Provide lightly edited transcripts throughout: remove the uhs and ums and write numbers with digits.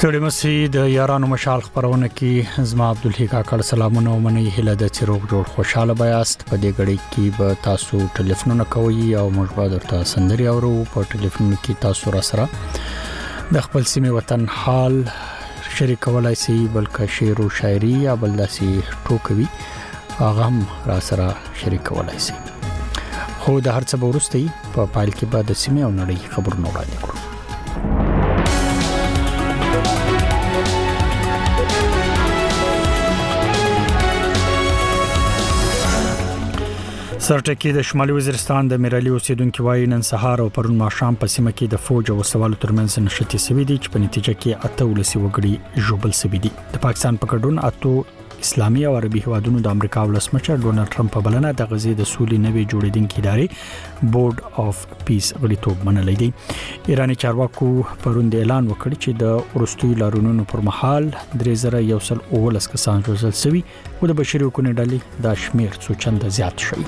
ستړي مسي د یارانو مشال خبرونه کې زما عبدالحق کاکړ سلامونه ومني هله د چروغ جوړ خوشاله بیاست په دې غړي کې به تاسو ټلیفونونه کوي او موږ به درته سندري اورو په ټلیفون کې تاسو را سره د خپل سیمه وطن حال شریکولای شي بلکې شعر او شاعري یا بل داسي ټوکوي هغه هم را سره شریکولای شي خو د هر څه ورستي په پایل کې به د سیمه او نړۍ خبرونه وړاندې کوو. سرټکی د شمالي وزیرستان د میرالي اوسیدونکو وایي نن سهار او پرون ماښام په سیمه کې د فوج او سوالو ترمنځ نشټي سوي دي چې په نتیجه کې اته ولسی وګړي ژوبل سوي دي. د پاکستان په ګډون اته اسلامي او عربي هیوادونو د امریکا ولسمشر ډونالد ټرمپ په بلنه د غزې د سولې نوي جوړیدونکو ادارې بورډ اف پیس غړیتوب منلې دي. ایراني چارواکو پرون د اعلان وکړ چې د ورستوي لارونو پر مهال 3119 کسان وژل شوي او د بشري حقوقو ډلې د شمیر څو چنده زیات شوی.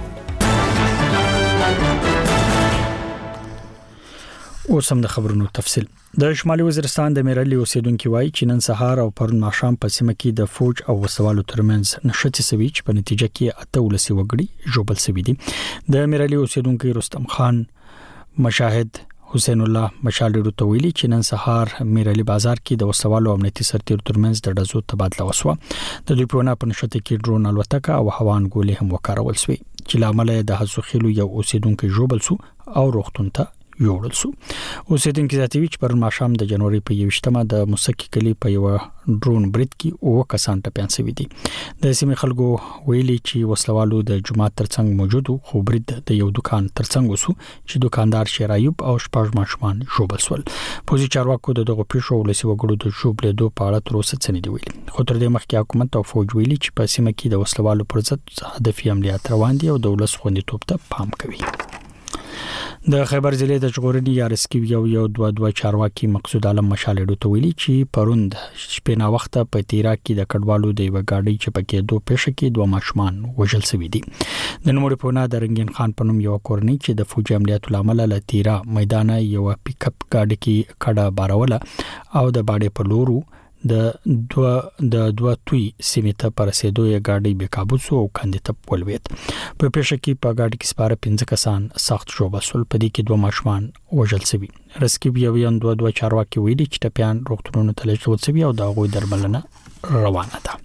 اوس هم د خبرونو تفصیل. د شمالي وزیرستان د میرالي اوسیدونکو وایي چې نن سهار او پرون ماښام په سیمه کې د فوج او وسوالو ترمنځ نشټي سوي چې په نتیجه کې اته ولسی وګړي ژوبل سوي دي. د میرالي اوسیدونکو رستم خان مشاهد حسین الله مشال ډیرو تویلی چې نن سهار میرالي بازار کې د وسوالو امنیتي سرتیر ترمنځ د ډزو تبادله وسوه. د دوی په ونه په نشټي کې ډرون الوتکه او هوان ګولې هم وکارول شوې چې لامل د حسوخیلو یو اوسیدونکو ژوبل سو او روغتون ته یوړل سو. اوسیدونکو ذاتوي چې پرون ماښام د جنوري په 28مه د موسکی کلی په یو ډرون برید کې او کسان ټپيان شوي دي. د سیمې خلکو ویلي چې وسلوالو د جمعه ترڅنګ موجود خو برید د یو دکان ترڅنګ وسو چې دکاندار شیر ایوب او شپږ ماشومان ژوبل سول. پوزي چارواکو دغه پیښو ولسی وګړو د ژوبلېدو په اړه تر اوسه څه نه دی ویلي. خو تر دې مخکې حکومت او فوج ویلي چې په سیمه کې د وسلوالو پر ضد هدفي عملیات روان دي او د ولس خوندیتوب ته پام کوي. د خیبر ضلع د چغورنی یارسکی یو دوه چارواکي مقصود عالم مشال ډو تویلی چې پروند شپې نا وخت په تیرا کې د کډوالو د یو گاډي چې پکې دوه پېښه کې دوه ماشومان وژل شوي دي. د نوموړي په نه د رنگین خان په نوم یو کورنۍ چې د فوجي عملیاتو لامل له تیرا میدان یو پیک اپ گاډي کې کډه باروله او د باډې په لورو د دوه توي سیمه پر رسیدو یې گاډي به قابو سو او کندې ته ولويت. په پېښه کې په گاډي کې سپاره 15 کسان سخت ژوبل سول په دې کې دوه ماشومان وژل شوي. رسکیب یو دوه چارواکي ویلي چې ټپيان روغتونونو ته لېږل شوي او د غوي درملنه روانه ده.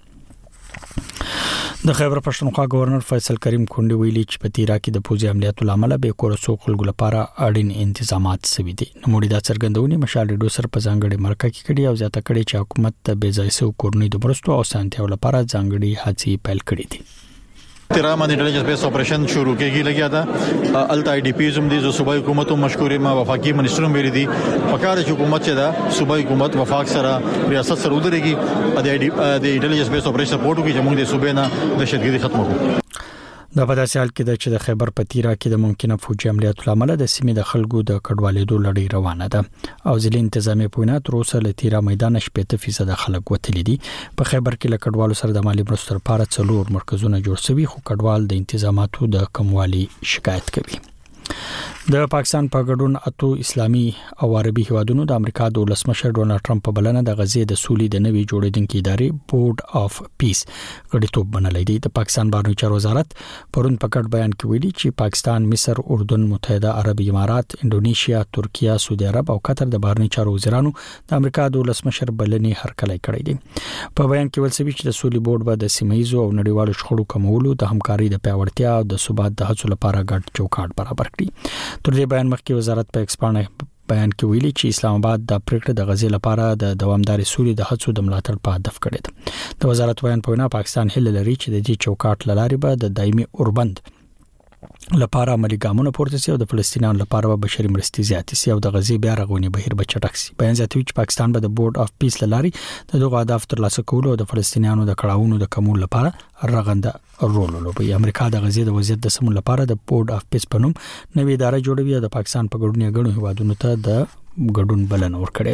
د خیبر پښتونخوا گورنر فیصل کریم کونډي ویلي چې په تیرا کې د پوزي عملیاتو لامل به کورسو خلکو لپاره اړین تنظیمات شوي دي. نو موږ دا څرګندونې مشال ډو سر په ځانګړي مرکه کې کړي او ځاته کړي چې حکومت ته بې ځای سو کورنۍ د مرستو او سانتیو لپاره ځانګړي هڅې پیل کړې دي. تیرا باندې انټيليجنس بیس اپریشن شروع کېږي لګیا دا التا آی ډی پی زم دي جو صوبایي حکومت او مشکورې ما وفاقي منسټر مېری دي پکاره حکومت چې دا صوبایي حکومت وفاق سره ریاست سره ودرېږي د انټيليجنس بیس اپریشن سپورټ کوي چې موږ د صوبې نه دهشتګردي ختمو کوو. د په داسې حال کې د چې د خیبر پتیرا کې د ممکنه فوجي عملیاتو لامل د سیمې د خلکو د کډوالېدو لړۍ روانه ده او ځلې انتظامی پوینه تر اوسه له تیرا میدان 80% خلک وتلی دي. په خیبر کې له کډوالو سره د مالی مرستو لپاره 4 مرکزونه جوړ شوي خو کډوال د انتظاماتو د کموالي شکایت کوي. د پاکستان په ګډون اتو اسلامي او عربي هیوادونو د امریکا د ولسمشر ډونالد ټرمپ په بلنه د غزې د سولې د نوي جوړیدونکو ادارې بورډ اف پیس غړیتوب منلې دي. د پاکستان بهرنی چارو وزارت پرون په ګډ بیان کې ویلي چې پاکستان، مصر، اردن، متحده عرب امارات، انډونیشیا، ترکیه، سعودي عرب او قطر د بهرنی چارو وزیرانو د امریکا د ولسمشر بلنې هرکلی کړی دي. په بیان کې ولسوي چې د سولې بورډ به د سیمایي او نړیوالو شخړو کمولو، د همکاري د پیاوړتیا او د ثبات د هڅو لپاره ګډ چوکاټ برابر کړي. تر دې بیان مخکې وزارت په ایکسپانډ بیان کې ویلي چې اسلام آباد د پریکړه د غزې لپاره د دوامداري سولې د هڅو د ملاتړ په هدف کړی دی. د وزارت بیان په وینا پاکستان هله لري چې د دې چوکاټ لارې به د دایمي اوربند لپاره عملي ګامونه پورته شي او د فلسطینیانو لپاره بشري مرستې زیاتې شي او د غزې بیا رغونې بهیر به چټک شي. بیان زیاتوي چې پاکستان به د بورډ اف پیس لارې د دغه اهداف ترلاسه کولو او د فلسطینیانو د کړاوونو د کمول لپاره رغنده رول ولوبي. امریکا د غزې د وضعیت د سمون لپاره د بورډ اف پیس په نوم نوې اداره جوړوي او د پاکستان په ګډون یې غړو هیوادونو ته د ګډون بلنه ورکړې ده.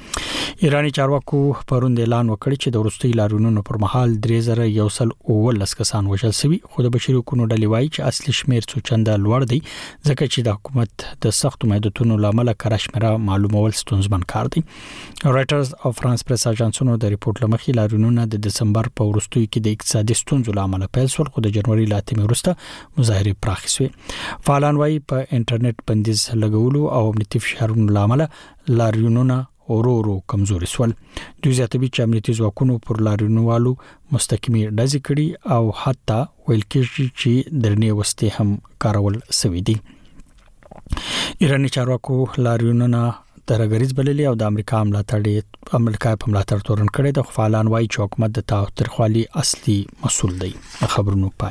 ایرانی چارواکو پروند اعلان وکړ چې د وروستي لارونو پر مهال 3119 کسان وژل شوي، خو د بشري حقوقو ډلې وایي چې اصلي شمیر څو چنده لوړ دی ځکه چې د حکومت د سختو محدودیتونو لامل کره شمیره معلومول ستونزمن کار دی. رائټرز او فرانس پریس اژانسونو د ریپورت لمخې لارونو د دسمبر په وروستیو کې د اقتصادي ستونزو لامل پیل شول، خو د جنوري لا تمه وروسته مظاهره پراخې شوې. فعالان وایي په انټرنیټ بندیز لګولو او امنیتي فشارونو لامل لارونو ورو کمزوري شول. دوی زیاتوي چې امنیتي ځواکونو پر لارونوالو مستقیمي ډزې کړي او حتی ویل کېږي چې درنې وسلې هم کارول شوې دي. ایرانی چارواکو لارونونه ترګریز بللي او د امریکا په ملاتړ تورن کړي. د فعالان وایي چې حکومت د تاوتریخوالي اصلي مسؤل دی. خبرونه پای.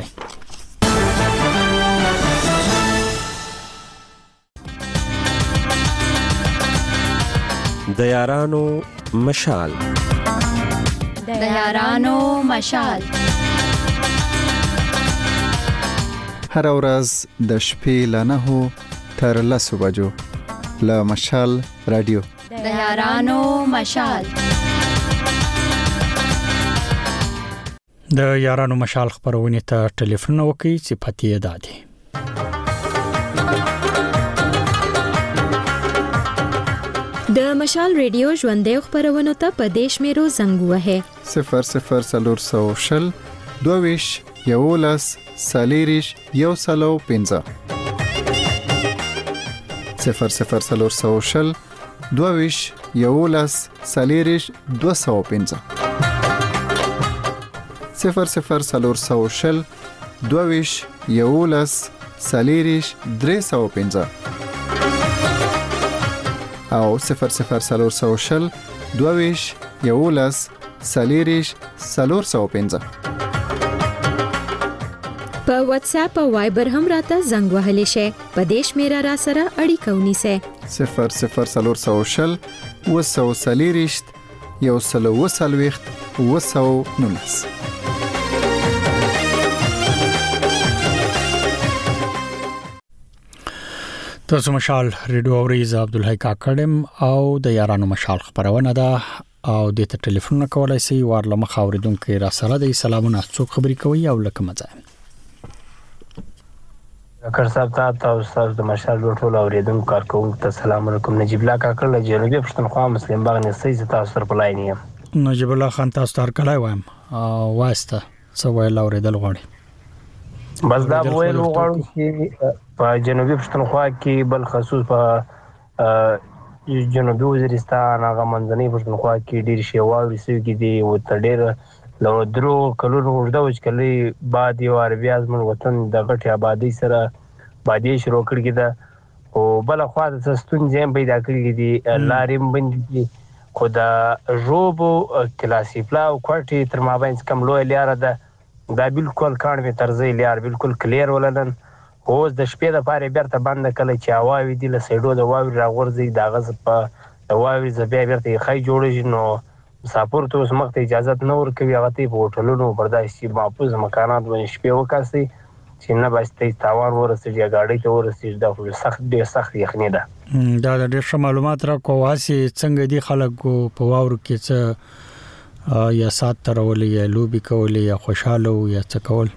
د یارانو مشال هر ورځ د شپې له 9 تر 10 بجو له مشال رادیو د یارانو مشال خبرونه ته ټلیفون وکړئ چې پته یې دادي. د مشال ریډیو ژوندې خبرونه ته په دیش میرو زنګ وهه 0040 22 یولس سالیریش یو سلو 15 0040 22 یولس سالیریش 215 0040 22 یولس سالیریش 315 او 0040 22 یولس سالیریش 415 په واتس اپ او وایبر هم راته زنګ وهلی شي. په دیش میرا را سره اړیکه ونیسه 0040 وسو سالیریش یو سلو وسلويخت وسو نونس. تاسو مشال ریډیو اوریز عبدالحی کاکړم او د یارانو مشال خبرونه ده او د ټلیفون کولای شي ورله مخاوردونکو را سره د سلامونه څوک خبري کوي او لکه مزه کار صاحب ته استاد د مشال ټول اوریدونکو کارکونکو ته سلام علیکم. نجیب الله کاکړ له جنوبي پښتونخوا مسلم باغ نه سې تاسو سره پلاینې. نجیب الله خان تاسو تر کله وایم واسطه سو ویل اوریدل غواړي. بس دا ویل غواړم چې په جنوبي پښتونخوا کې بل خصوص په جنوبي وزیرستان هغه منځنۍ پښتونخوا کې ډیر شی واوري سوي دي او تر ډیر لو درو کلونو وړاندې وچکلې بعد یو عربي ازمن وطن د غټي آبادی سره بادي شروع کړی دا او بل خو د ستونزې پیدا کړې دي لارې بندي خو دا روبو کلاسي پلاو کوټي تر مابین کم لوی لار ده دا بالکل کار می طرزي لار بالکل کلیر ولنن اوس د شپې د پاره بیرته بند کله چې اواوي دي له سیډو د واوري راغورځي دا غز په واوري زبیا بیرته خای جوړږي نو مسافر ته اوس مخته اجازه نه ورکوي هغه ته په هوټلونو برداشتي محفوظ مکانات باندې شپې وکاسي چې نه باسي تاوان ورسېږي غاډي ته ورسېږي دا سخت یخني ده. دا د ډېر معلومات را کواسي څنګه دي خلک په واورو کې څه یا سات ترولې یا لوبي کولې یا خوشاله یا څه کول.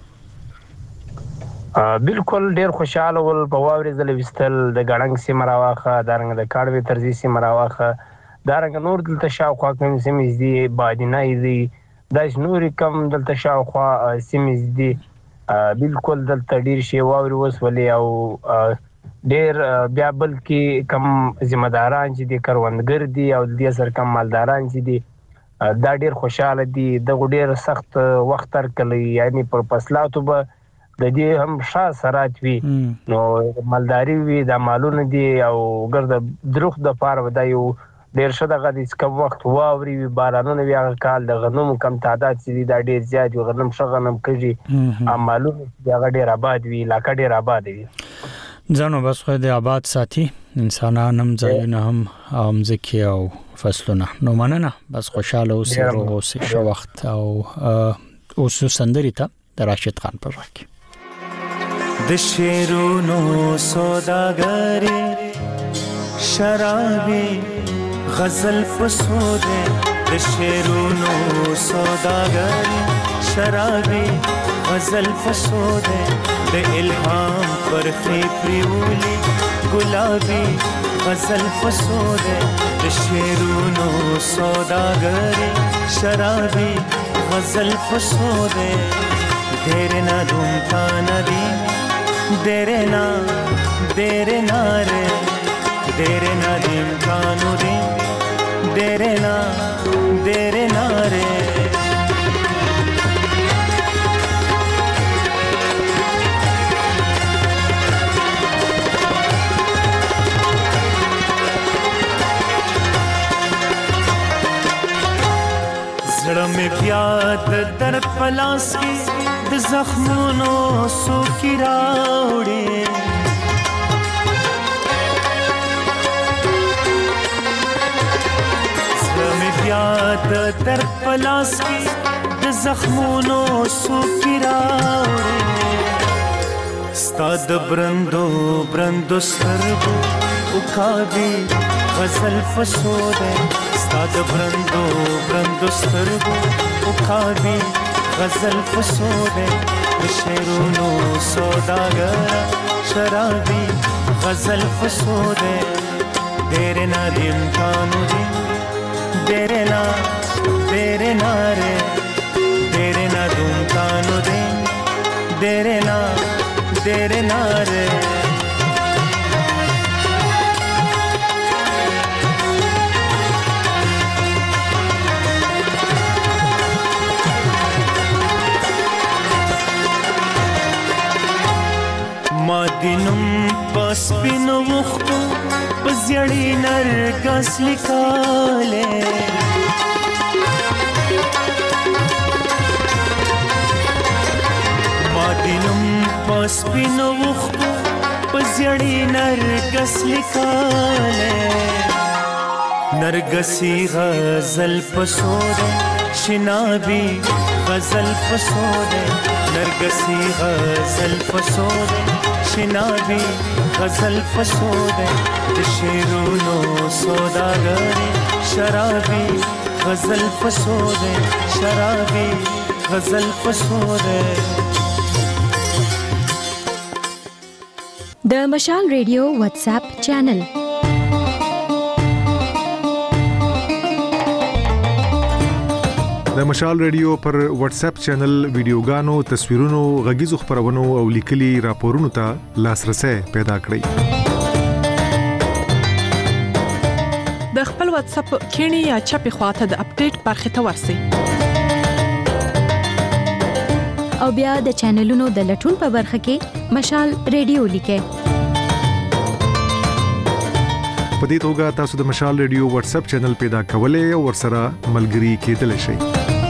بالکل ډیر خوشاله ول په واوري زل وستل د غړنګ سیمه راواخه دارنګ د کاړوي ترزي سیمه راواخه دارنګ نور دلته شاوخوا کوم سیمې دي بادینه دي داش نور کم دلته شاوخوا سیمې دي بالکل دلته ډیر شی واوري وسولې او ډیر بیا بل کې کم ذمہ داران چې دي کروندګر دي او د سر کم مالداران چې دي دا ډیر خوشاله دي د ډیر سخت وخت تر کلی یعنی پر فصلاتو به د دې هم شاسرات وی نو مالداري وی د مالونه دي او ګرد دروخ د پاره ودایو ډیر شته غدي کم وخت واوري وی بارانونه وی کال د غنمو کم تعداد سي دا ډیر زیات غنم شغنم کوي مالونه دا ډیر آباد وی لاکه ډیر آباد وی ځانو بس خو د آباد ساتي انسانانم ځایونه هم ځکه او فصلونه نو مننه بس خوشاله اوسئ اوسئ شو وخت او اوس سندري ته راشد خان پر راکی د شیرونو سوداګری شرابي غزل فسوده د شعرونو سوداګر شرابي غزل فسوده د الهام پرخې پریولي ګلابي غزل فسوده د شعرونو سوداګر شرابي غزل فسوده तेरे ना धूमता नदी तेरे ना रे तेरे ना धूमता नदी तेरे ना रे زړه مې بیا د درد پلاس کې د زخمونو سوکي راوړې زړه مې بیا د درد پلاس کې د زخمونو سوکي راوړې ستا د برندو سترګو وکابي غزل فسوده ستا د برندو سترګو وکابي غزل فسوده د شعرونو سوداګر شرابي غزل فسوده तेरे ना दिमकानो दे तेरे ना रे तेरे ना दिमकानो दे तेरे ना रे مادینم پسپینو وختو پزیړی نرګس لیکاله مادینم پسپینو وختو پزیړی نرګس لیکاله نرګسی غزل پسوده شنابی غزل پسوده نرګسی غزل پسوده شنابی غزل فسوده د شعرونو سوداګر شرابي غزل فسوده شرابي غزل فسوده د مشال ریډیو واتس اپ چینل د مشال ریډیو پر واتس اپ چینل ویډیوګانو تصویرونو غږیزو خبرونو او لیکلي راپورونو ته لاسرسي پیدا کړئ د خپل واتس اپ کینی یا چپی خواته د اپډیټ برخه ته ورسئ او بیا د چینلونو د لټون په برخه کې مشال ریډیو لیکئ په دې توګه تاسو د مشال ریډیو واتس اپ چینل پیدا کولای او ورسره ملګري کېدلی شئ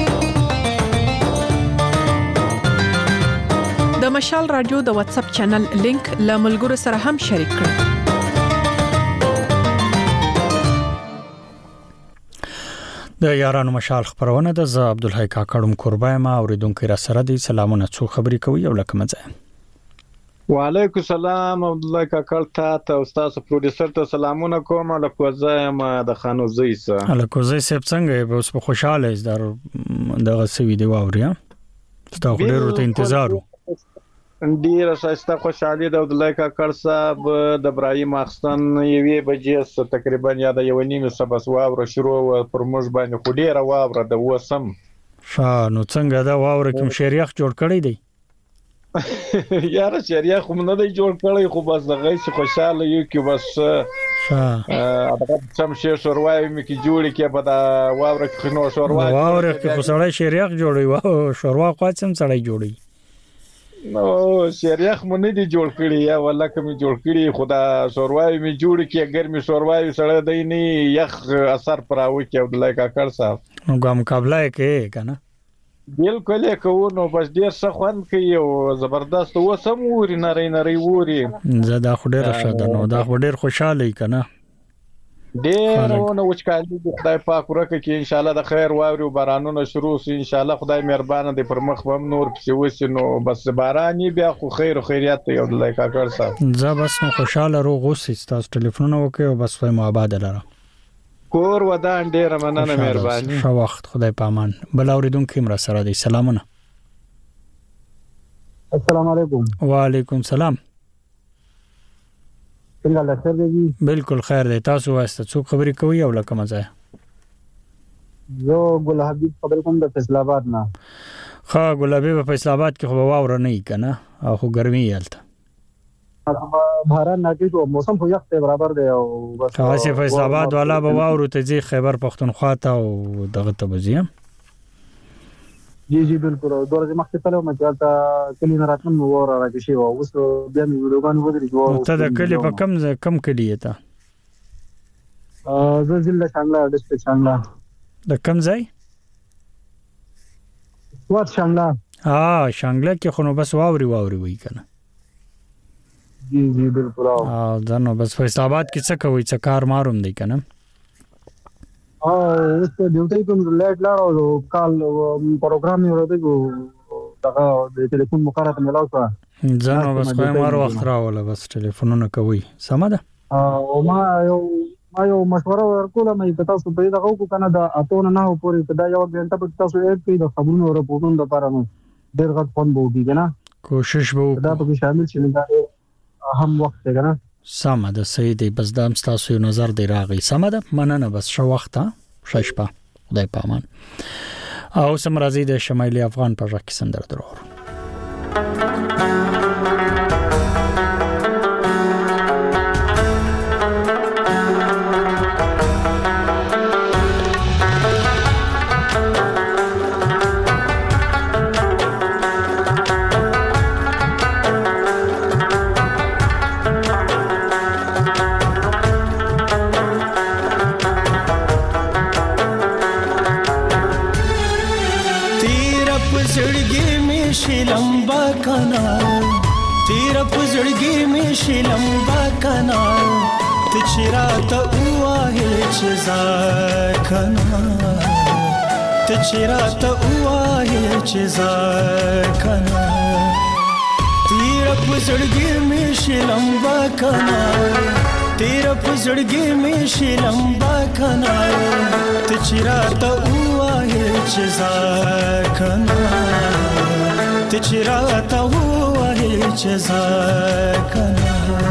د مشال رادیو د واتس اپ چینل لینک له ملګرو سره هم شریک کړئ د یارانو مشال خبرونه د ز عبدالحی کاکړم قربای ما اوریدونکو را سره دي سلامونه څو خبري کوي او لکه مزه وعلیکم السلام عبدالله کاکړ ته استاد پروډوسر ته سلامونه کوم لکوزه ما د خانو زیسه لکوزه سپ څنګه به اوس په خوشاله از دغه سوي دی واوریا تاسو ډېر ورته انتظار ډیر شایسته خوشاله د عبدالله کاکړ صاحب د ابراهیم احسن یوې بجې تقریبا یا د یو نیمه سبس واوره شروع پر موږ باندې خو ډیره واوره د وسم نو څنګه دا واوره کوم شریخ جوړ کړی دی یاره شریخ هم نه دی جوړ کړی خو بس دغه څه خوشاله یو کې بس سم شي شوروای مې کې جوړی کې په دا واوره کې نو شوروای واوره کې خو سړی شریخ جوړي شوروا قاتم سړی جوړي نو شریخ مونږ نه دی جوړ کړی یا والله کوم جوړ کړی خدا شوروای می جوړ کی ګرمي شوروای سره دی نه یخ اثر پراوي کې عبدالله کاکړ صاحب نو ګم مقابله کې کنه بالکل کو نو بس ډیر څه خوند کوي او زبردست و سم ووري نری ووري زدا خډه راشد نو دا خډه خوشاله کنه ډیر ونه وچکالي د خدای پاک ورکه کې ان شاء الله د خیر واوري او بارانونه شروع شي ان شاء الله خدای مهربان دی پر مخ هم نور پسې وسی نو بس باراني بیا خو خیر او خیریت دی عبدالله کاکړ صاحب زه بس نو خوشاله روغ اوسې تاسو ټلیفون وکړئ او بس وای مو آباد لره کور ودان ډیر مننه مهرباني. ښه وخت، خدای پامان. بل اوریدونکو مر سره دی. سلامونه. السلام علیکم. وعلیکم السلام. څنګه الله خیر دی؟ بالکل خیر دی. تاسو واسطه څوک خبرې کوي او لکه مزه؟ زه ګل حبیب خبرې کوم د فیصل آباد نه. ښه ګل حبیب، په فیصل آباد کې خو واوره نه ای کنه او خو ګرمي یالته. باران ناګي او موسم خو یخ ته برابر دی او بس خاصه فیصل آباد والا به واورو ته ځي خیبر پختونخوا ته او دغه ته بزیم. جی بالکل. دورځ مخکې تلو مچالتا کلی نه راتم نو ور راځي شی او اوس بیا مې ویډیوګان ودرې جو. ته د کلی په کم کلی ته؟ زه ضلع شانګلا ډسټریکټ شانګلا. د کم ځای؟ وات شانګلا. شانګلا کې خو نو بس واوري وای کنه. جی بالکل. دا نو بس فیصل آباد کې څه کوي؟ څه کار ماروم دی کنه؟ اوس ته ډیوټي کوم لیټ لاړو کال پروګرام یې ورته کو دغه د ټلیفون مقرره ملاو کا. ځنه بس خو مار وخت راوله بس ټلیفونونه کوي. سم ده. او ما یو مشوره ورکوله مې تاسو په دغه کو کنه د اتون نه پورې دا یو غنټه په تاسو یې کې د خبرونو رپورټونو د لپاره نو ډیر غټ فون بوږي کنه. کوشش وکړو دا په شامل شي دا هم وخت دی کنه. سم ده. صحیح دی. بس دا تاسو یو نظر دی راغی. سم ده. مننه. بس شو وخت شپه خدای پامان. او سم راځي د شمالي افغان په ځکه سندر درور. لمبا کنا ته چیرته وای چې زکنا ته چیرته وای چې زکنا تیر پزړګي می شلمبا کنا تیر پزړګي می شلمبا کنا ته چیرته وای چې زکنا ته چیرته وای چې زکنا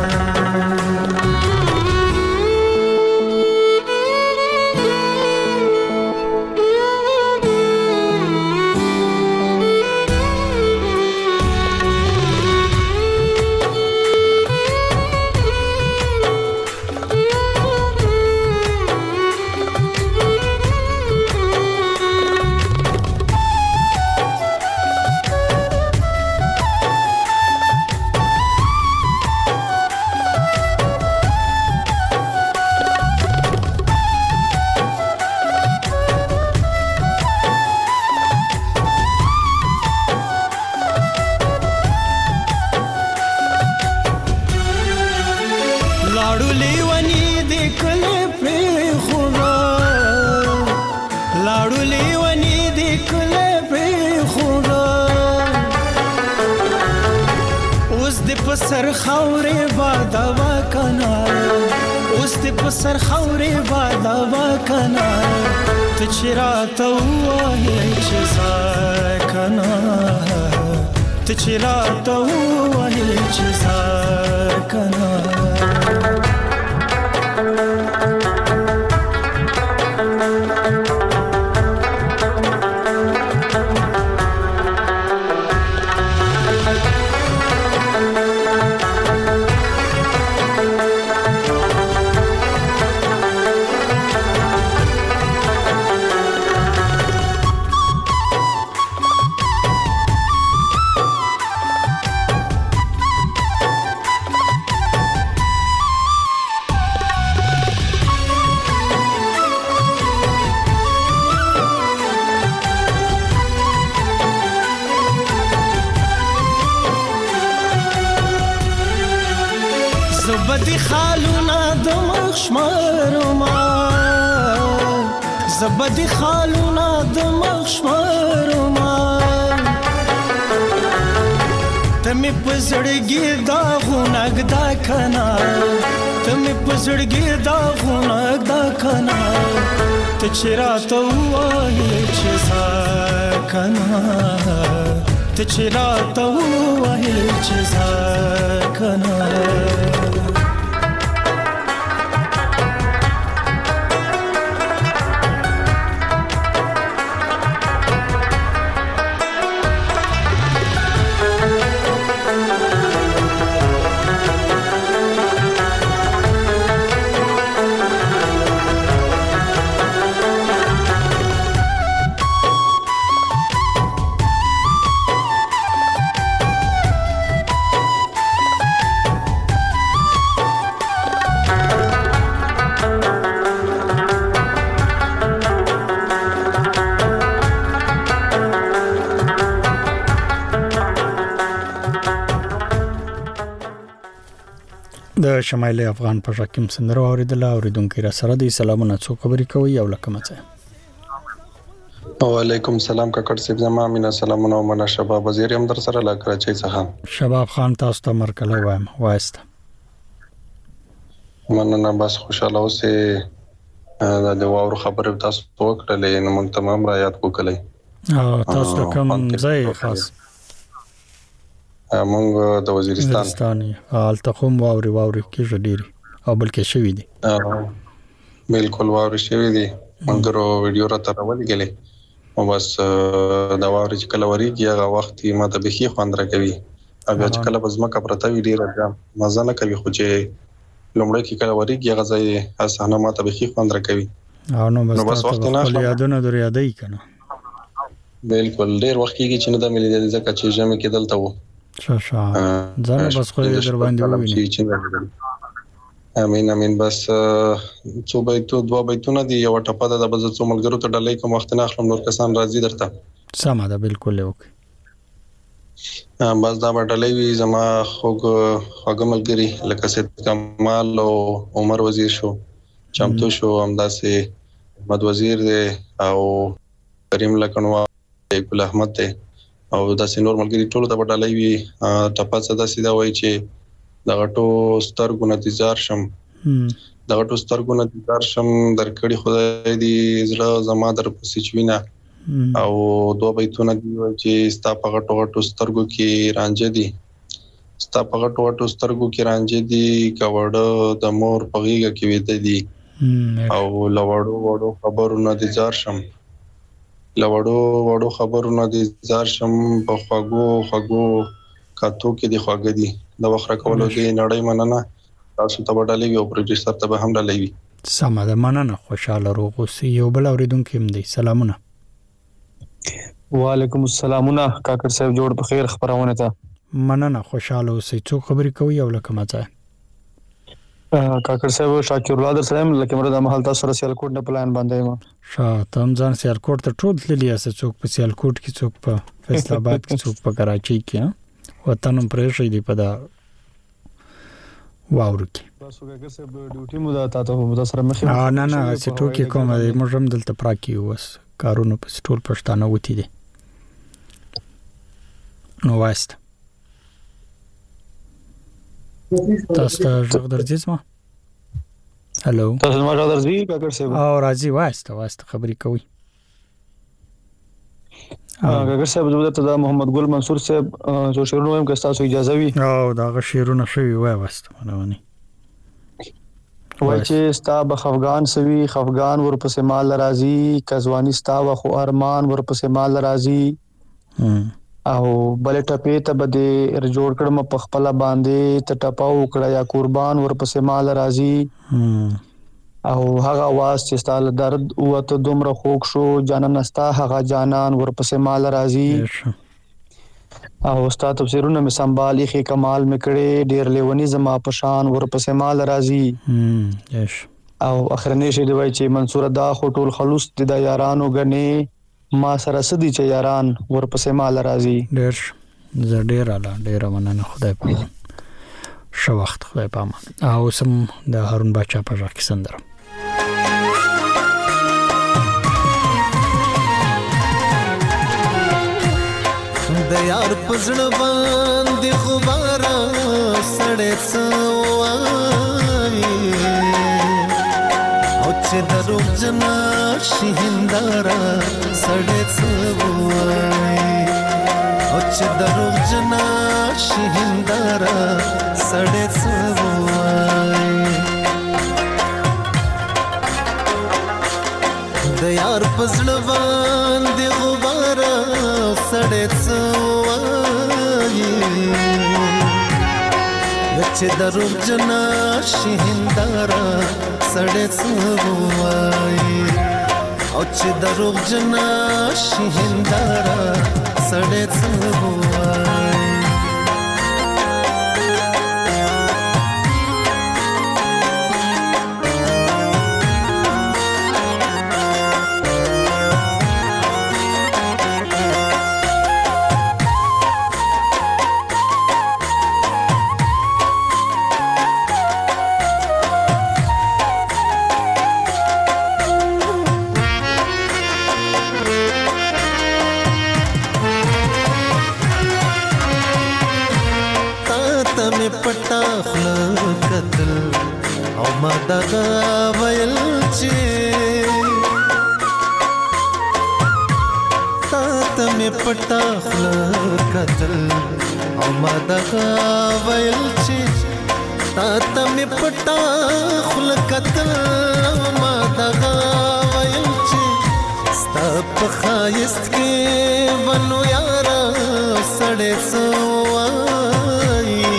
سر خورې بادوا کنا اوس دې په سر خورې بادوا کنا ته چیرته وای چې زکنا ته چیرته وای چې زکنا زبدي خالونا دمخ شمرما زبدي خالونا دمخ شمرما ته تمې پزړګي دا غونګ دا کنا تمې پزړګي دا غونګ دا کنا ته چیرته وایې چې ځکنا ته چیرته وایې چې ځکنا د شمالي افغان په حکیم سندرو اوریدل اوریدونکو را سره د سلامونه څو خبرې کوي او لکه مڅه وعلیکم السلام کاکړ صاحب زما مینا سلامونه او منا شباب وزیر هم در سره لا کراچۍ څخه شباب خان تاسو ته مرکله وایم وایست مننه بس خوشاله اوسه د واور خبره تاسو وکړلې نو موږ تمام را یاد وکړلې تاسو ته کوم ځای خاص موږ د وزیرستان حالت کوم واوري کې جوړيري او بلکې شوی دي بالکل واوري شوی دي موږ ویډیو را ترول غلې او بس دا واوري چې کله وريږي هغه وخت ما ته بخي خوند راکوي هغه چې کله بزما کا پرته ویډیو راځم مزه نه کوي خو چې لومړی کې کله وريږي هغه ځای اسانه ما ته بخي خوند راکوي نو بس وخت نه یادونه درې یادای کنه بالکل ډیر وخت کې چې نه د ملي ځکه چې جمع کې دلته وو شاشا ځان بس خو دې در باندې وویني امين بس څو بیتو دوا بیتونه دی یو ټپه د بز څو ملګرو ته ډلې کوم وخت نه اخلم نور کسان راځي درته سم ده بالکل اوکې بس دا ډلې وی زما خوګ ملګری لکه سید کمال او عمر وزیر شو چمتو شو همداسې احمد وزیر دی او کریم لکنوا ګل احمد دی او دا سينور ملګری ټول د ډلې وی ټپه صدا سیدا وای چې د غټو سترګو نتیجار شم د غټو سترګو نتیجار شم درکړي خدای دې زړه زما در پسې چوينه او دوه بیتونه دی چې ستا په غټو سترګو کې رانجه دي ستا په غټو سترګو کې رانجه دي کاوړ د مور په غیږ کې وېته دي او لوړو خبرونه دي زار شم لوړو خبرونه دي زار شم په خواګو کاتو کې دي خواګ دي د وخره کولو دی نړۍ مننه تاسو ته وډالې او پروډوسر ته به هم ډالې وي سم ده مننه خوشاله روغ اوسئ یو بل اوریدونکو هم دی سلامونه وعلیکم السلامونه کاکړ صاحب جوړ په خیر خبرونه ته مننه خوشاله اوسئ څو خبرې کوي او لکه مزه کاکړ صاحب شاکر الله در سلام لکه مرده محل تاسو سره سیالکوټ نه پلان باندې ما تم ځان سیالکوټ ته ټول تللی اسه څوک په سیالکوټ کې څوک په فیصل آباد کې څوک په کراچۍ کې وطنم پرېښې دی په دا واورو کې تاسو کاکړ صاحب ډیوټي مو دا تاسو سره مخې نه سټو کې کوم دی موږ هم دلته پراکی وس کارونه په ټول پښتانه وتی دي نو وایست تاسو ته ژغ درځي ما هالو تاسو ما ژغ درځي کاکړ صاحب او راځي وایست خبرې کوي کاکړ صاحب زه ته محمد ګل منصور صاحب جو شیرونه هم که تاسو اجازه وي او دا شیرونه شوی وایست ونی وای چې ستا بخفغان سوي خفغان ورپسې مال راضي کزوانی ستا وخو ارمان ورپسې مال راضي او بل ټپې ته بده جوړ کړم په خپل باندې ته ټپاو کړه یا قربان ورپسې مال راضي او هغه आवाज چې ستاله درد او ته دومره خوښ شو جانان نستا هغه جانان ورپسې مال راضي او استاد تفسیرونه می سنبالي خې کمال میکړې ډېر لیونی زما پشان ورپسې مال راضي او اخرنی شی دی وای چې منصور دا خټول خلوص د یارانو غني ما سره سدي چې یاران ورپسې مال راضي ډېر مننه خدای پاک شو وخت خدای پاک او سم د هارون بچا په ځکه سندره د یار پزړ باندې غبار سړې سوای او چې درو جنا شهندارا سړې سوای او چې درو جنا شهندارا سړې سوای د یار پزړ باندې غبار سړې سوای چې درو جنا شهندارا سړې سوای او چې درو جنا شهندارا سړې سوای پټا خل قتل او ما دغه ویل چې تا ته مې پټا خل قتل او ما دغه ویل چې تا ته مې پټا خل قتل او ما دغه ویل چې ستا په خایست کې ونو یارا سړې سوای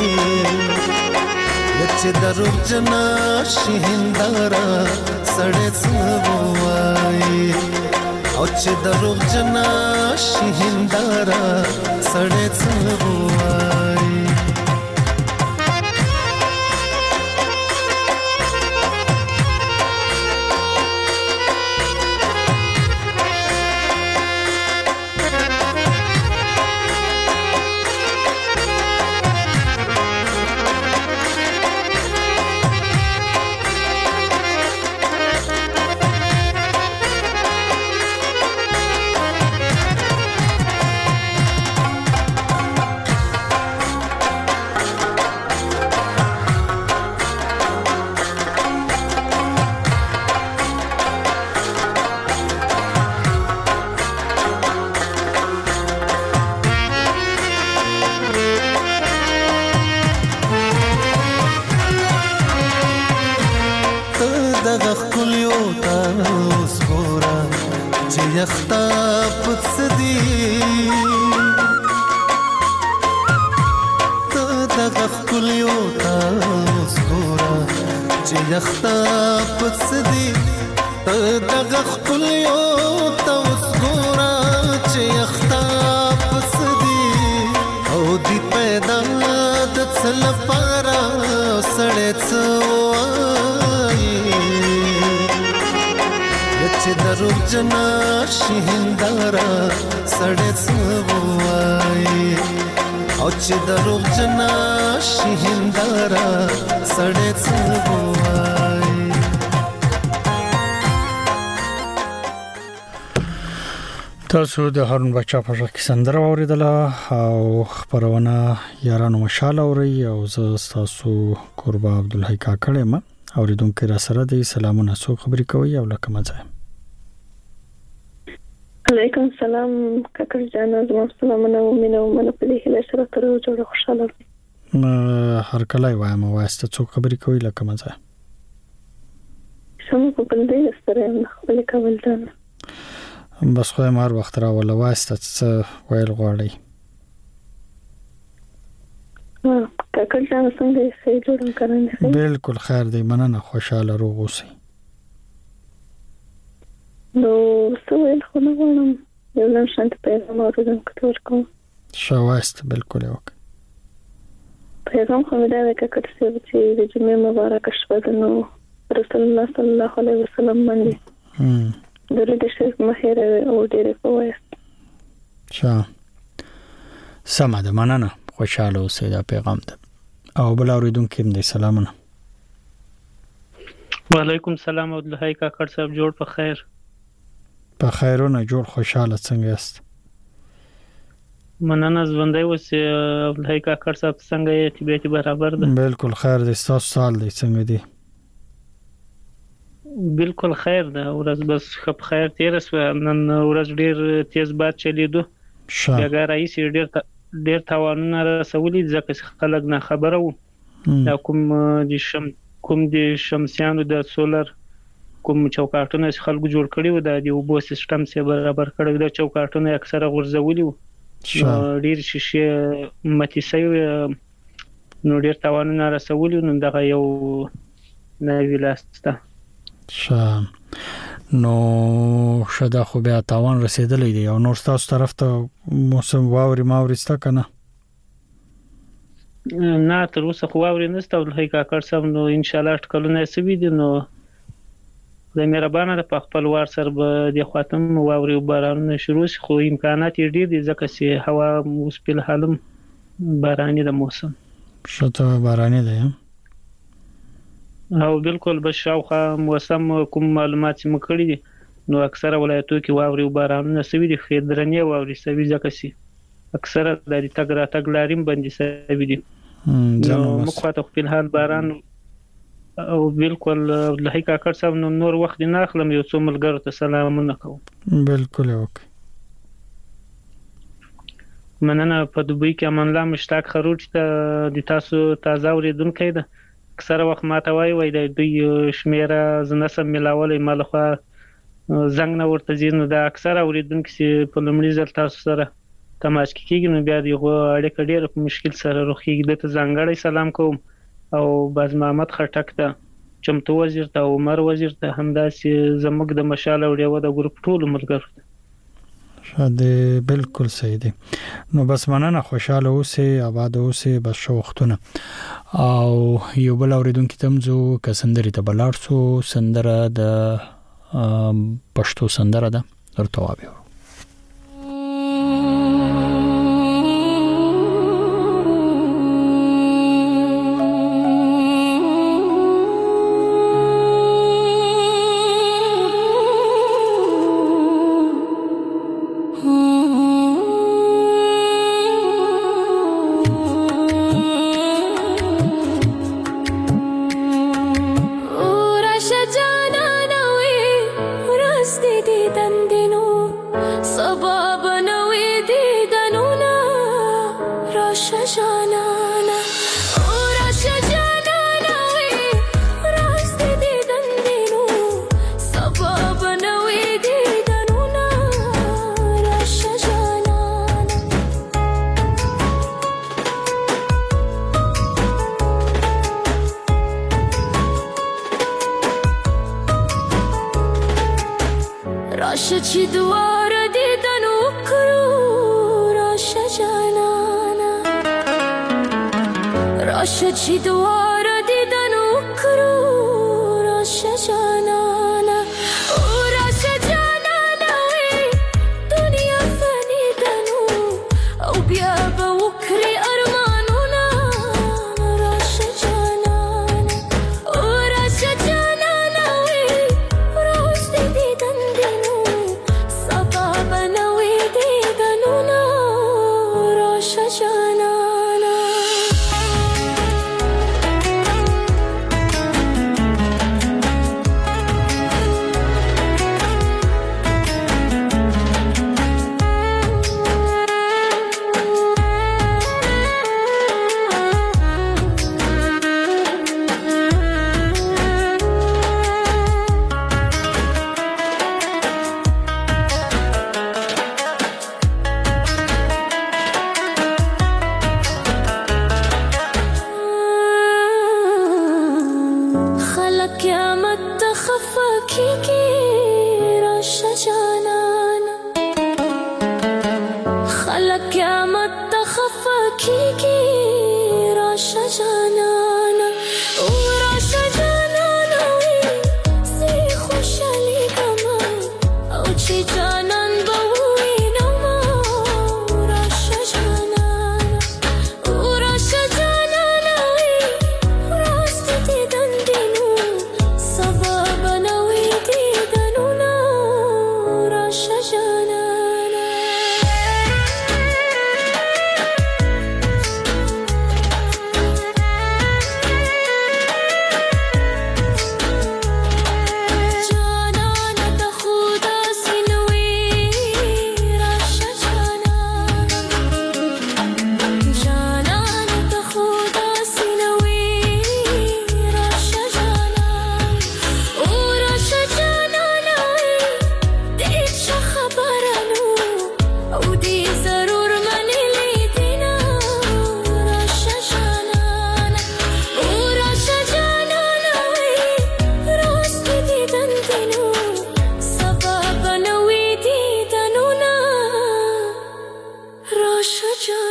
چې درو جنا شهندارا سړې سوای او چې درو جنا شهندارا سړې سوای دغه خلیو تاسو ګورا چې یختا پڅدي دغه خلیو تاسو ګورا چې یختا پڅدي دغه خلیو تاسو ګورا چې یختا پڅدي او دی پیدا د څل پارا سړې چې درو جنا شهندارا سړې سوای او چې درو جنا شهندارا سړې سوای تاسو د هارون بچا په ځکه سندره اوریدله او خبرونه یارانو مشال اوري او زه تاسو قربا عبدالحی کاکړم اوریدونکو را سره د سلامونه سو خبري کوي او لکه مزه علیکم سلام کاکړ جان زما سلامونه ومنه په دې هله سره تر جوړه خوشاله هر کله وایم واسطه څو خبري کوي لکه مزه سم په بلدې سره خپل کول ځان بس خو مار وخت را ولا واسطه ویل غواړي کاکړ جان څنګه یې جوړم کړنه بالکل خیر دی مننه خوشاله روغ اوسئ نو سوال خو نه غواړم یو لږ شانت پیغام اورم کتور کوم شواست بالکل وک پیغام خو دا وکړ چې د جمعې مبارک شپه د نو رسول الله صلی الله علیه وسلم باندې درود شریف مخیره او ډېر په وایست شا سم ده مننه خوشاله اوسئ دا پیغام ده او بل اوریدونکو هم دې سلامونه وعلیکم السلام عبدالحی کاکړ صاحب جوړ په خیر په خیرونه جوړ خوشاله څنګه است مننه ژوندۍ اوسې عبدالحی کاکړ صاحب څنګه یې طبیعت برابر ده بالکل خیر دی تاسو سال دی څنګه دی بالکل خیر ده ورځ بس خپ خیر تیر سو نن ورځ ډیر تیز باد چلیدو بیا رئیس ډیر تاوانونه رسولي ځکه خلک نه خبره وو دا کوم د شمسیانو د سولر کوم چوکاټونه خلکو جوړ کړي و د اوبو سیستم سره برابر کړي د چوکاټونه اکثره غورځولي وو ډیر شیشه متي سوي نو ډیر تاوانونه رسولي نو دغه یو نوی لاسته نو شدا خو بیا تاوان رسیدلې دی او نور تاسو طرف ته موسم واوري ستا کنه نه تر اوسه خو واوري نسته او هي کاکړ صاحب نو ان شاء الله ټکلونه سوي دي نو د مهربانه د خپل وار سره به د خاتم واوري او باران شروع شي خو امکانات ډیر دي ځکه چې هوا اوس په حالم باراني د موسم شته باراني دی او بالکل بشاوخه موسم کوم معلومات چې مکړي دي نو اکثره ولایتو کې واوري او باران سوي دي خیدرنی واوري سوي ځکه چې اکثره د تګ را تګ لاریم بندي سوي دي نو مخاطب په حال باران او بالکل لهي کاکړ صاحب نور وخت نه اخلم یو څو ملګرو ته سلامونه کوم بالکل اوکې مننه په دوبۍ کې امان الله مشتاق خروج ته د تاسو تازه اوریدونکو ده اکثره وخت ماته وای د دوی شمیره زنسم ملاولې مالخوا زنګ نه ورته زینو د اکثره اوریدونکو چې په لمړي ځل تاسو سره تماس کیږي نو بیا دغه اړیکه ډیره په مشکل سره روخیږي د ځانګړی سلام کوم او باز محمد خټک ته چمتو وزیر ته عمر وزیر ته همداسې زموږ د مشال او ډیو د ګروپ ټول ملګرو شاده بالکل صحیح دی نو بس مننه خوشاله اوسه آباد اوسه بس شوختونه او یو بل اوریدونکو تمزو کسندري ته بلارسو سندره د پښتو سندره ده ورته وایو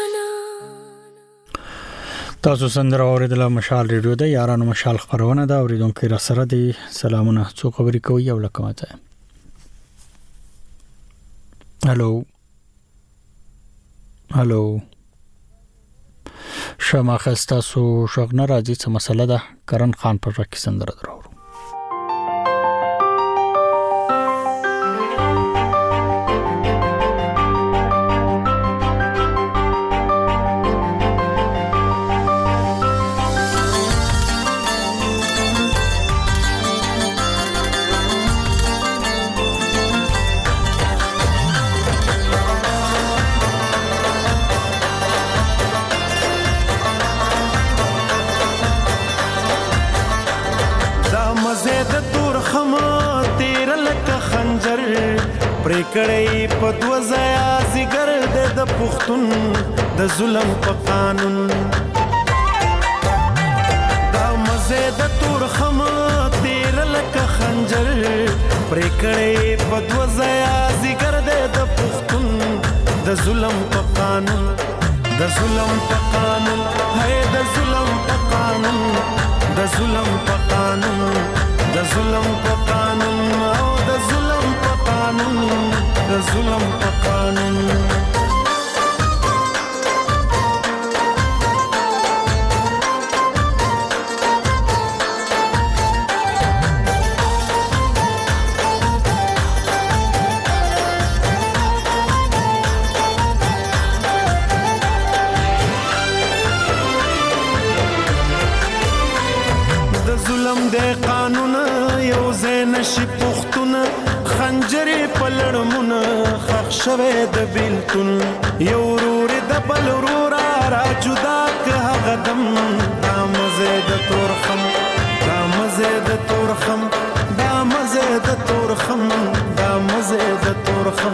تاسو سندره اوریدله مشال ریډیو ده یارانو مشال خبرونه ده اوریدونکو را سره دي سلامونه څو خبرې کوي او لکه ماته هالو شمع خسته سو شغنه راځي څه مسله ده کرن خان پر راکې سندره درو کړي په دوزایا زیګر د پښتون د ظلم په قانون دا مزه د تور خم تیر لکه خنجر پر کړي په دوزایا زیګر د پښتون د ظلم په قانون د ظلم په قانون هي د ظلم په قانون د ظلم په قانون د ظلم په قانون او د ظلم په قانون د ظلم په قانون د ظلم د قانون یو زین شي پختونه خنجرې پلړمونه خخ شوه د بیلتون یو رور د بل رور را جدا که هغه دم دا مزه د تور خم دا مزه د تور خم دا مزه د تور خم دا مزه د تور خم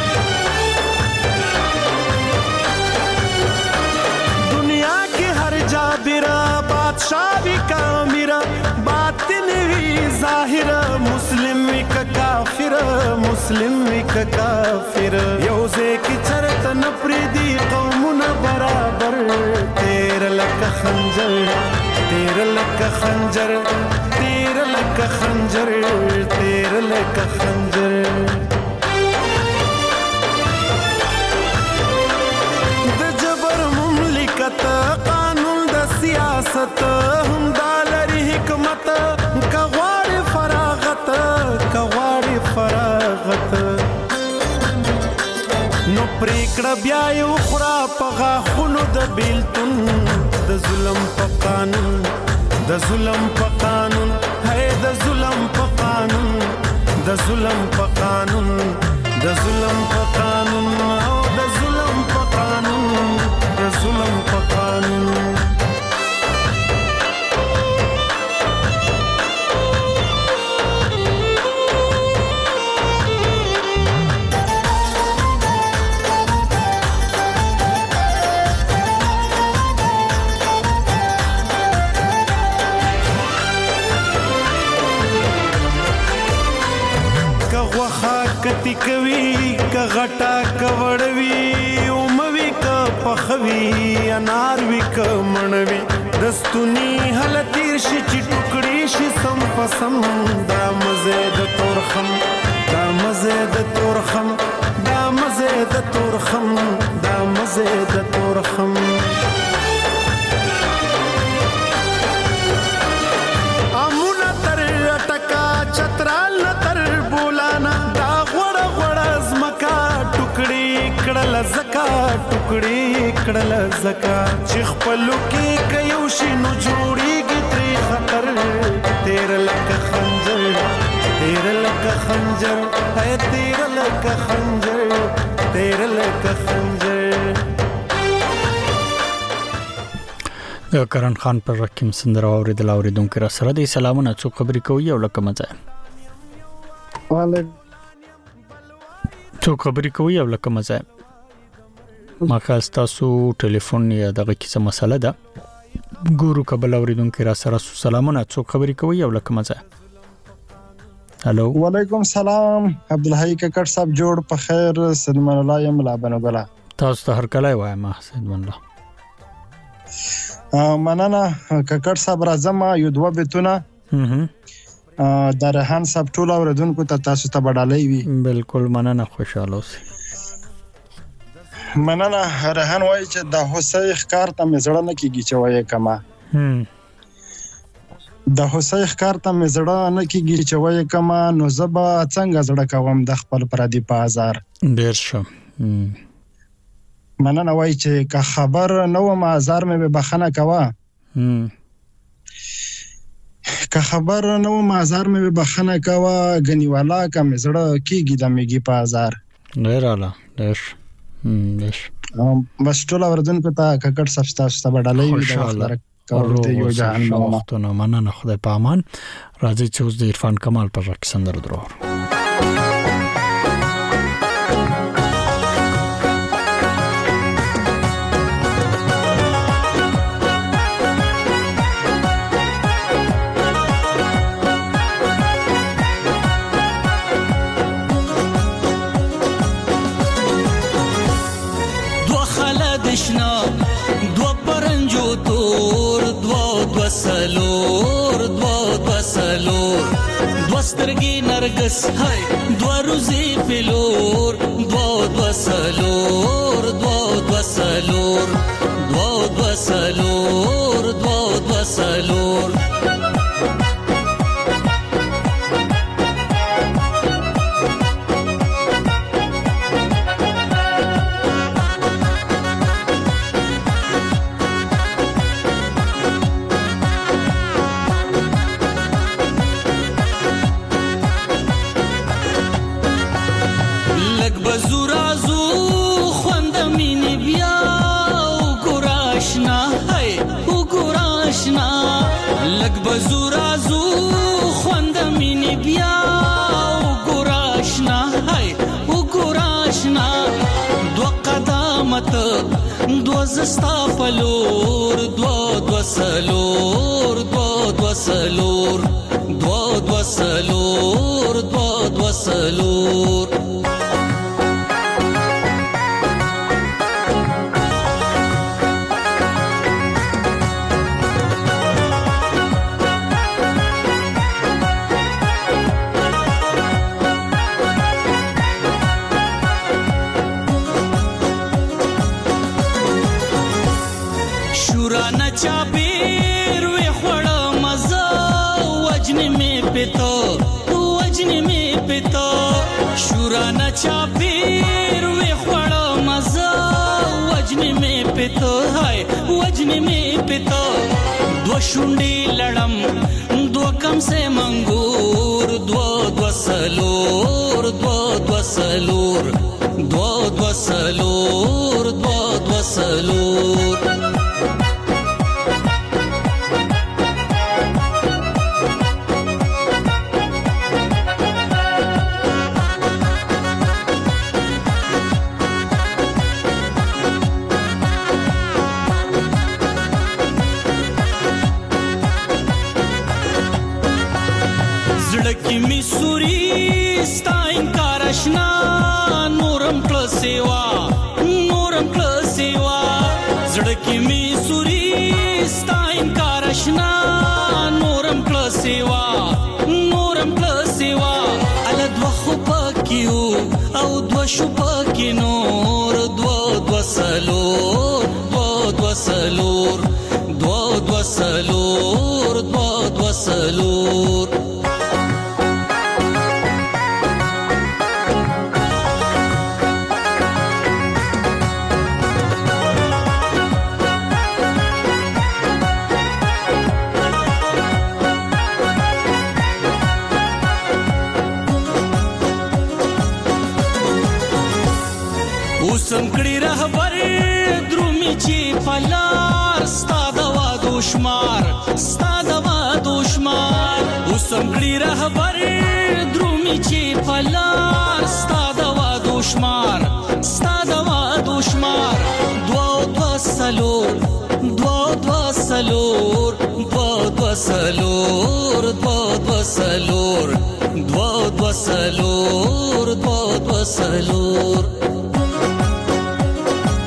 دنیا کې هر جابرا بادشاہ وی کامیرا باطن وی ظاهر مسلم وی کافر مسلم وی کافر یوزه کی چرته نپریدي قومونه برابر تیر لک خنجر تیر لک خنجر تیر لک خنجر تیر لک خنجر د جبر مملکت قانون د سیاست هم دالری حکمت کغوار فراغت کغوار فراغت نو پریکړه بیا یو خورا پغا خونو د بیلتون د ظلم په قانون د ظلم په قانون هي د ظلم په قانون د ظلم په قانون د ظلم په قانون او د ظلم په قانون د ظلم په قانون کتی کوي ک غټا کوړوي اوموي ک پخوي انار وی ک منوي دستونی هل تیر شي چې ټوکړي شي سم پسم دا مزه د تور خم دا مزه د تور خم دا مزه د تور خم دا مزه د تور خم امونه تر ټکا چترال تر بولانا کړل زکا ټوکړي کړل زکا چې خپلو کې کيو شنو جوړيږي ترې خطر تیر لک خنجر تیر لک خنجر اے تیر لک خنجر تیر لک خنجر کرن خان پر رقم سندره اوریدل اوریدونکو را سره دي سلامونه څو خبرې کوي او لکه مزه څو خبرې کوي او لکه مزه ما خاص تاسو ټلیفون یا دغه کیسه مسله ده ګورو قبل اوریدونکو را سره سلامونه څو خبرې کوي او لکه مزه هالو وعلیکم سلام عبدالحی ککړ صاحب جوړ په خیر سلمان الله یم لا بنګلا تاسو ته هر کله وایم سید الله مننه ککړ صاحب راځم یو دوه بیتونه د رهان صاحب ټول اوردونکو ته تاسو ته بډالۍ وي بالکل مننه خوشاله اوسئ مننه رهان وایي چې د هوسۍ ښکار ته مې زړه نه کیږي چې وایې کما د هوسۍ ښکار ته مې زړه نه کیږي چې وایې کما نو زه به څنګه زړه کوم د خپل پردي په ازار ډېر ښه مننه وایي چې که خبر نه وم ازار مې بخښنه کوه که خبر نه وم ازار مې بخښنه کوه ګنې والا که مې زړه کیږي د میږي په ازار ډېر اعلی ډېر بس ټول اوردونکو ته ککړ صاحب تاسو ته بډالۍ وي د وخت لپاره کورته یو جهان وختونه مننه خدای په امان راځي چې اوس د عرفان کمال پر راک سندره درو سترګې نرګس هاي دوا روزي پلور دوا سلور دوا سلور دوا سلور دوا سلور بزورازو خوند مینی بیا او ګوراشنا هاي او ګوراشنا دو قدمت دو زستا فلور دو سلور دو سلور دو سلور دو سلور چابیر وی خوړه مزه وجن می پتا شورانه چابیر وی خوړه مزه وجن می پتا هاي وجن می پتا دو شونډې لړم دو کم سے منګور دو سلور دو سلور دو سلور دو سلور زړکی می سوري ستا انکار آشنا نورم کله سیوا زړکی می سوري ستا انکار آشنا نورم کله سیوا ال دو خو پکيو او دو شو پکې نور دو سلور دو سلور دو سلور دو سلور سمکړی رهبر درومي چې پلار ستاد وا دوشمار وسمکړی رهبر درومي چې پلار ستاد وا دوشمار دو سلور دو سلور دو سلور دو سلور دو سلور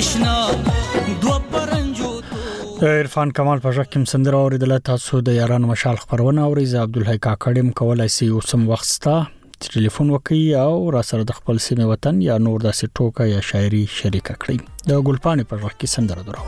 نشنا دو پرنجو عرفان کمال پښه کوم سندره اوریدل تاسو د یارانو مشال خبرونه اوري ز عبد الحی کاکړم کولای سي اوسم وخت ستا ټلیفون وکي او را سره د خپل سیمه وطن یا نور داسې ټوکا یا شاعري شریک کړئ د ګلپانی پښه کې سندره درو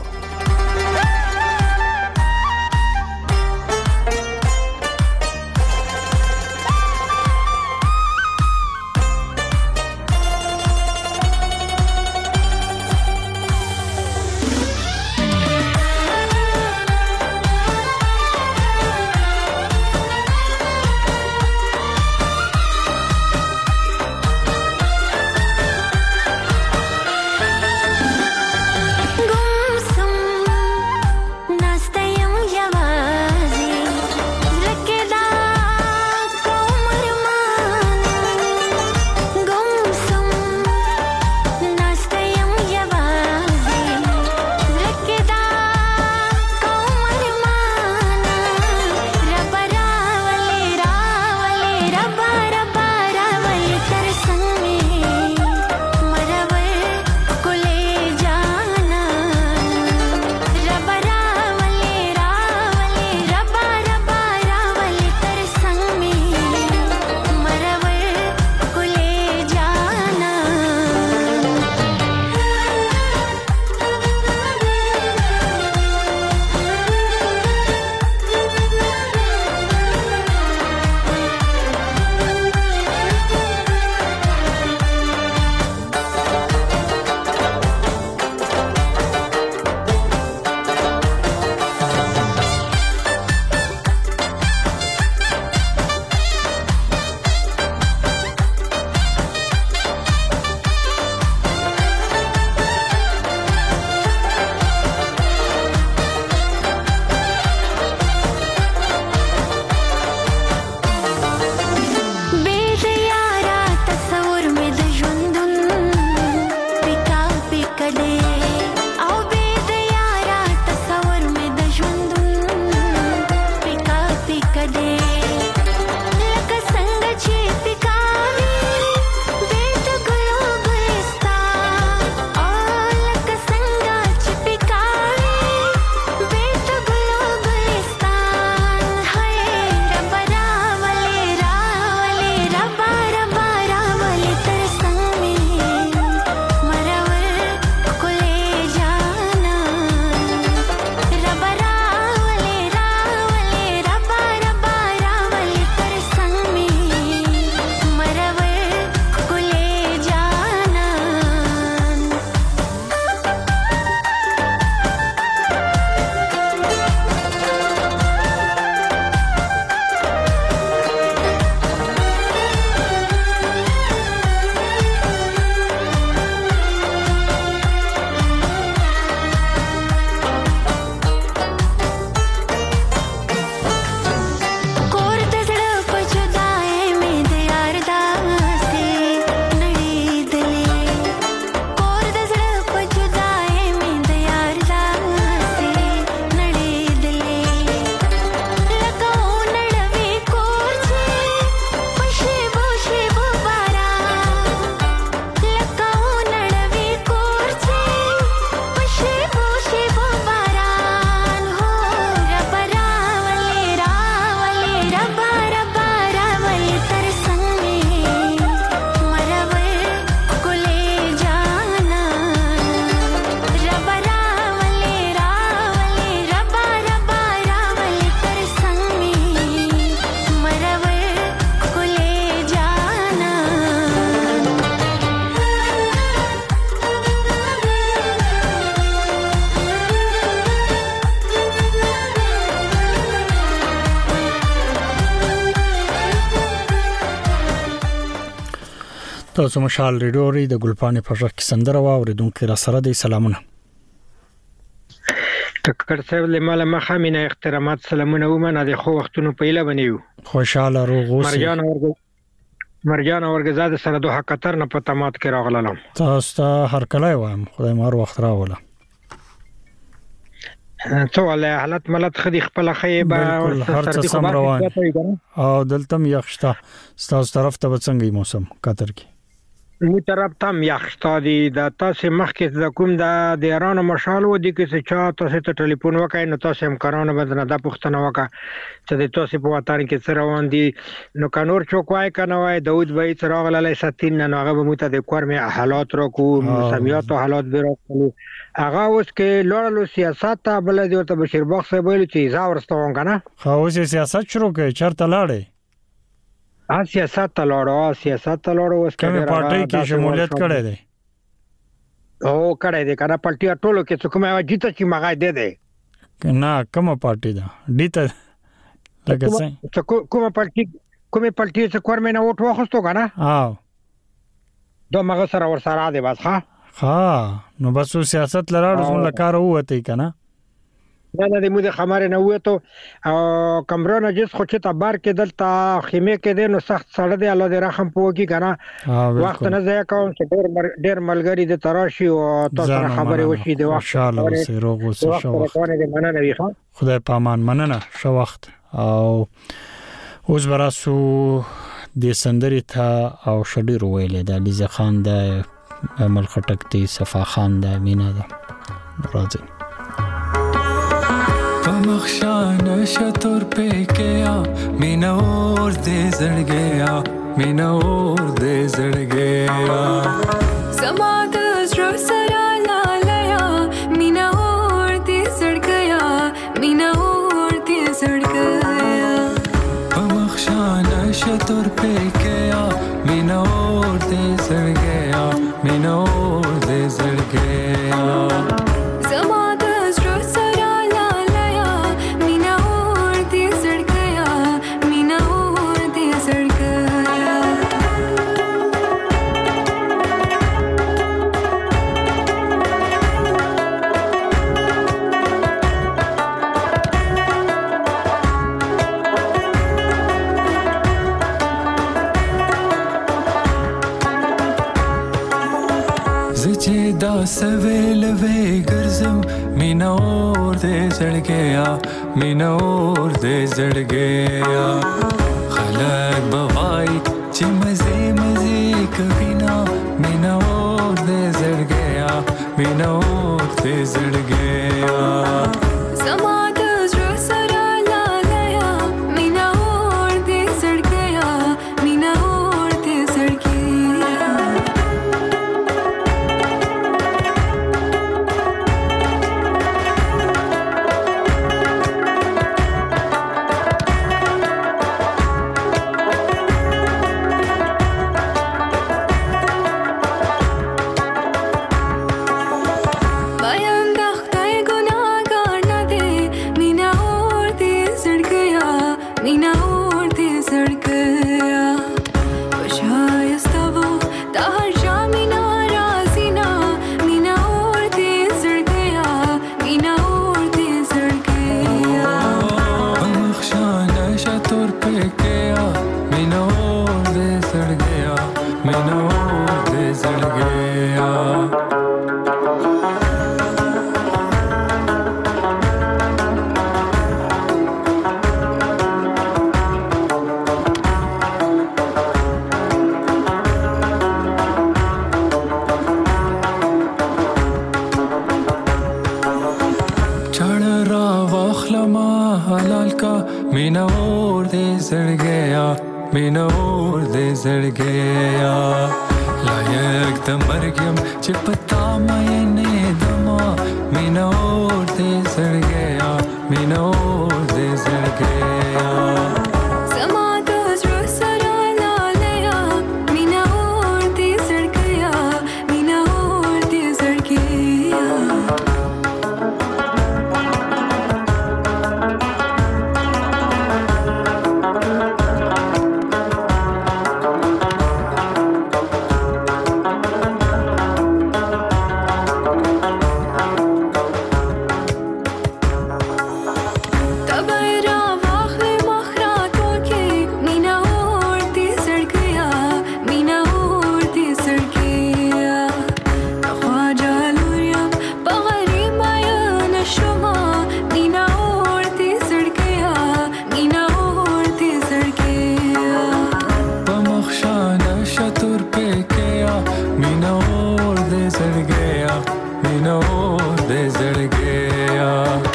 تاسو مشال ریډیو ری د ګلپانی پښه کې سندره واوریدونکو را سره د سلامونه ټکر صاحب له مال مخه مینه احترامات سلامونه ومنه د خو وختونو په اله بنیو خوشاله روغوسی مرجان اورګزاد سره دوه قطر نه په تمات کې راغلم تاسو ته هر کله وایم خدای مار وخت راوله څو له حالت ملت خدي خپل خیبه او سردي خو روان او دلته یخشته تاسو طرف ته څنګه موسم قطر کې مو طرف تم یختا دي د تاسو مخکې د کوم د ایران مشال و دي کې چې تاسو ته ټلیفون وکای نو تاسو هم کارونه بدنه د پښتنه وکا چې د تاسو په وطن کې سره روان دي نو کانور چوکوای کنه وای داود بای چراغ لاله ستین نه هغه به مت د کور می حالات را کو سمیات او حالات به را کو هغه اوس کې لوړلو سیاست ته بل دی ورته بشیر باغ صاحب ویل چې ځا ورستون کنه خو اوس سیاست شروع کړي چرته لاړې سیاست ته لاړو اوس کومه پارټي کې شمولیت کړی دی او کړی دی کنه پارټي ټولو کې څوک مې جیته چې مغای دی نه کومه پارټي ده ډیته لکه څنګه کومه پارټي چې کور مې نه وټ واخستو کنه دا مغه سره ور سره دی بس ها نو بس سیاست لراړو څنګه کار وته کنه دا د موږ خبره نه وته او کمرونه جس خو چې تبار کې دلته خیمه کې دي نو سخت سړی دی الله دې رحم پوکي کنه وخت نه ځای کوم چې ډېر ملګری د تراشي او تاسو خبره وشي دی وخت ان شاء الله سره غوسه شو خدای پامان مننه شو وخت او اوس براسو د سندري ته او شډیر ویلې د علیزه خان د عمل خټک دی صفا خان د مینا ده راځي مخشان شتور پہ کیا مینا اور دے زڑ گیا مینا اور دے زڑ گیا سماد زړه سره لالیا مینا اور دے زړ گیا مینا اور دے زړ گیا مخشان شتور پہ کیا مینا اور دے زڑ گیا مینا اور دے زڑ گیا سویل وے گرزم مینا اور دے زڑ گیا مینا اور دے زڑ گیا خلق بوائی چی مزے مزے کبھی نا مینا اور دے زڑ گیا مینا اور دے زڑ گیا गया मीना और दे जड़ गया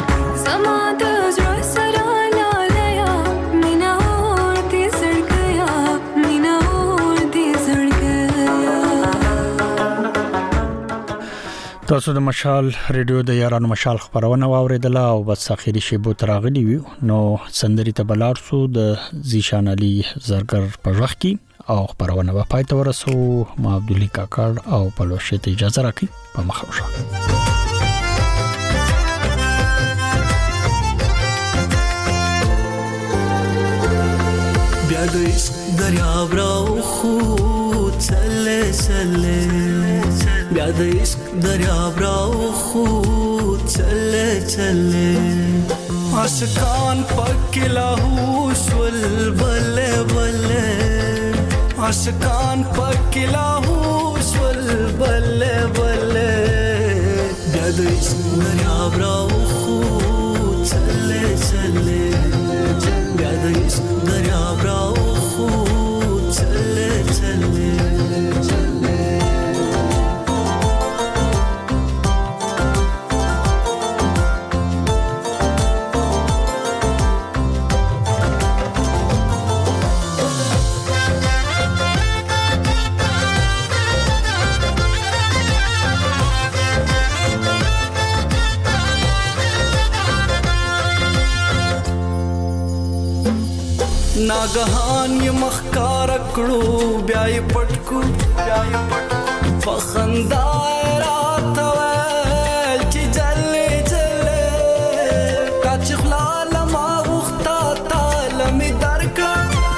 تاسو د مشال ریډیو د یارانو مشال خبرونه واوریدله او بس اخیری شیبو تراغلی وي نو سندري ته بلار سو د زیشان علي زرګر پژخ کی او خبرونه په پای ته ورسو ما عبدالله کاکړ او پلوشه ته اجازه راکړي په مخاوشه بیا د عشق دریاب راو خو چله چله بیا د عشق دریاب راو خو چله چله عاشقان پکلا هوش ول بله بله عاشقان پکلا هوش ول بله بله بیا د عشق دریاب راو خو چله چله بیا د عشق دریاب راو خو چله چله ناګهان ی مخکار کړو بیا ی پټکو فخندا رات ول چې جلې جلې کچ خلال ما وختا تعالی می درکا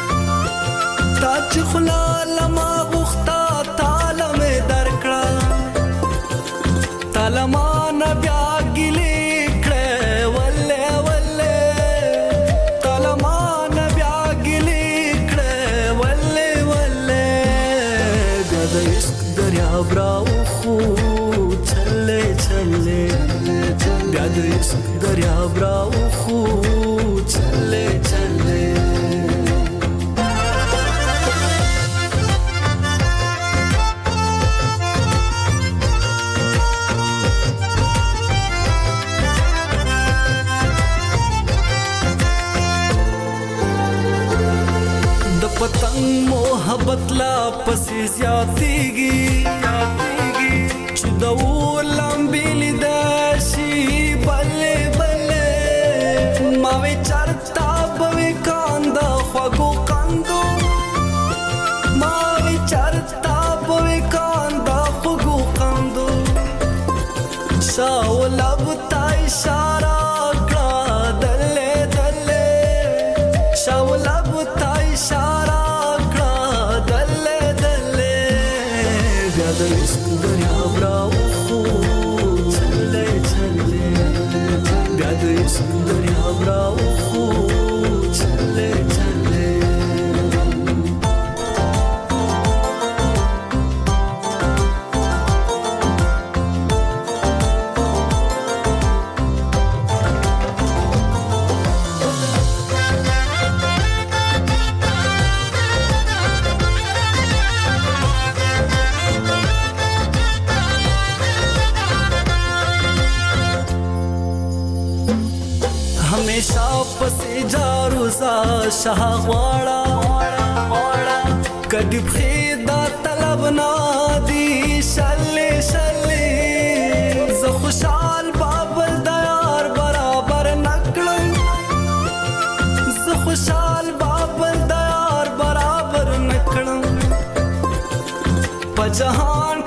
کچ خلال ما وختا تعالی می درکا تعالی ما نبیا ګلې براو خو چله چله بیا د عشق دریا براو خو چله چله د پتنګ محبت لا پسې زیاتېږي چې د ولمبې لیداشي بلې بلې ما وی چرتا به کاندا خوګو کاندو ما وی چرتا به کاندا خوګو کاندو شاولب تا اشاره کړه دلې دلې شاولب تا اشاره دریاب راو خو چله چله بیا د عشق دریاب راو خو چله چله हमेशा पसे जारूसा शाह वाड़ा कदी फेदा तलब नादी शले शले ज खुशाल बाबल दयार बराबर नकड़म ज खुशाल बाबल दयार बराबर नकड़म पजहान